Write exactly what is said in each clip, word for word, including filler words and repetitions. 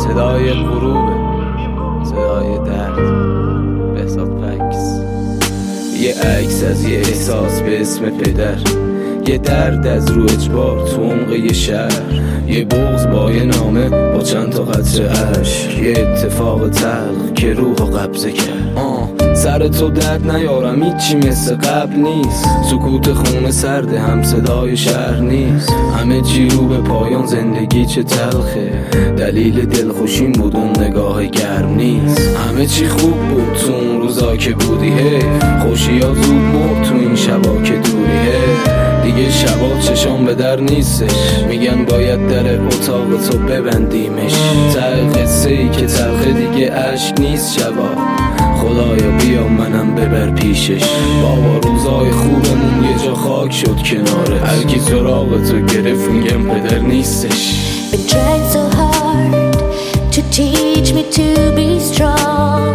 صدای غروبه، صدای درد. بهزاد پکس. یه عکس از یه احساس به اسم پدر، یه درد از رو اجبار تو عمق یه شهر، یه بغض با یه نامه با چند تا قطره عشق، یه اتفاق تلخ که روحو قبضه کرد. آه سر تو درد نیارم، هیچی مثل قبل نیست. سکوت خونه سرده، هم صدای شهر نیست. همه چی رو به پایان، زندگی چه تلخه. دلیل دلخوشیم بود اون نگاه گرم نیست. همه چی خوب بود تو اون روزا که بودی، هی خوشی ها زود مرد تو این شبا که دوری. هی دیگه شبا چشام به در نیستش، میگن باید در اتاق تو ببندیمش. ته قصه ای که تلخه دیگه عشق نیست شبا، خدایا بیا منم ببر پیشش. بابا روزای خوبمون یه جا خاک شد کناره، هرکی سراغ تو گرفت میگم پدر نیستش. Been trying so hard to teach me to be strong.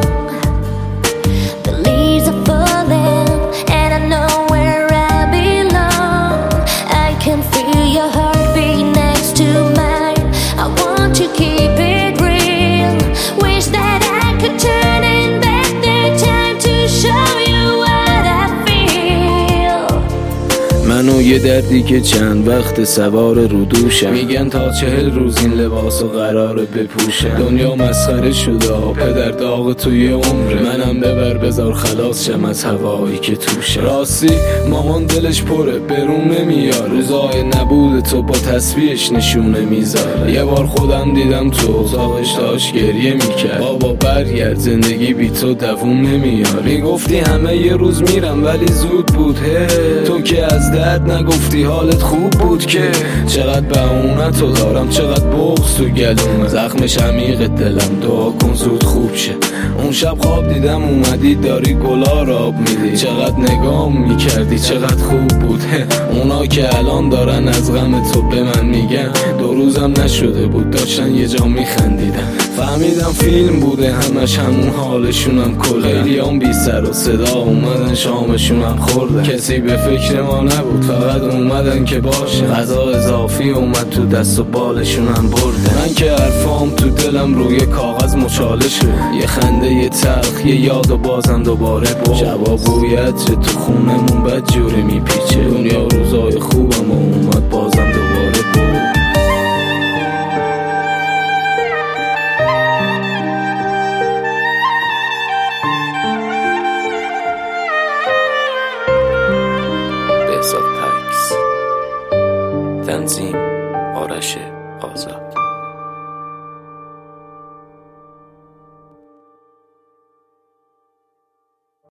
The leaves are falling and I know where I belong. I can feel your heartbeat next to mine. I want to keep it real. Wish that I could turn it back the time to show you what I feel. منو یه دردی که چند وقت سوار رو دوشم، میگن تا چهل روز این لباسو قراره بپوشم. دنیا مسخره شده، پدر داغ توی عمره. منم ببر بذار خلاص شم از هوایی که توشه. راستی مامان دلش پره، برون نمیاره. روزای نبود تو با تصویرش نشونه میذاره. یه بار خودم دیدم تو اتاقش داشت گریه میکرد. بابا برگرد، زندگی بی تو دووم نمیاره. میگفتی همه یه روز میرم ولی زود بود. هی تو که از درد نگفتی حالت خوب بود که. چقدر بهونه تو دارم، چقدر بغض تو گلومه. زخمش عمیق دلم، دعا کن زود خوب شه. اون شب خواب دیدم اومدی داری گلا را آب میدی. چقدر نگام میکردی، چقدر خوب بود. اونا که الان دارن از غم تو به من میگن، دو روزم نشده بود داشتن یه جا میخندیدن. فهمیدم فیلم بوده همش، همون حالشونم کله. خیلیام بی سر و صدا اومدن شامشونم خوردن. کسی به فکر ما نبود، فقط اومدن که باشه. غذا اضافی اومد تو دست و بالشونم بردن. من که حرفام تو دلم روی کاغذ مچاله شد. یه خنده یه تلخ، یه یاد و بازم دوباره بود. شبا بوی عطر تو خونمون بد جوری میپیچه. دنیا روزای خوبم و اومد بازم دوباره بود. بهزاد پکس. تنظیم آرش آزاد.